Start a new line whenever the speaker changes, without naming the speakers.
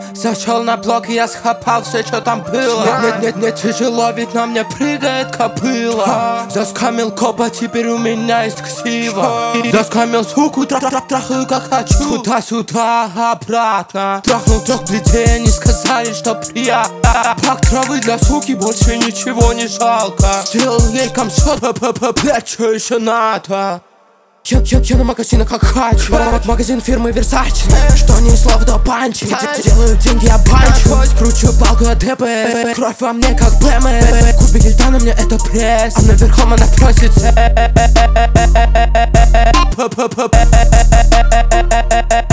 Зашел на блок и я схапал все, что там было. Не тяжело, ведь на мне прыгает копыла. Заскамил копа, теперь у меня есть ксива. Заскамил суку, трахаю как хочу. Туда-сюда, обратно. Трахнул 3 плетей, они сказали, что приятно. Пак травы для суки, больше ничего не жалко. Сделал ей комсот, блядь, что еще надо? Я на магазинах как хочу. Магазин фирмы Versace, что ни слов до панчи. Делаю деньги, я банчу. Кручу палку от ДП. Кровь во мне как БМ. Кубик льда на мне это пресс, а наверхом она просится.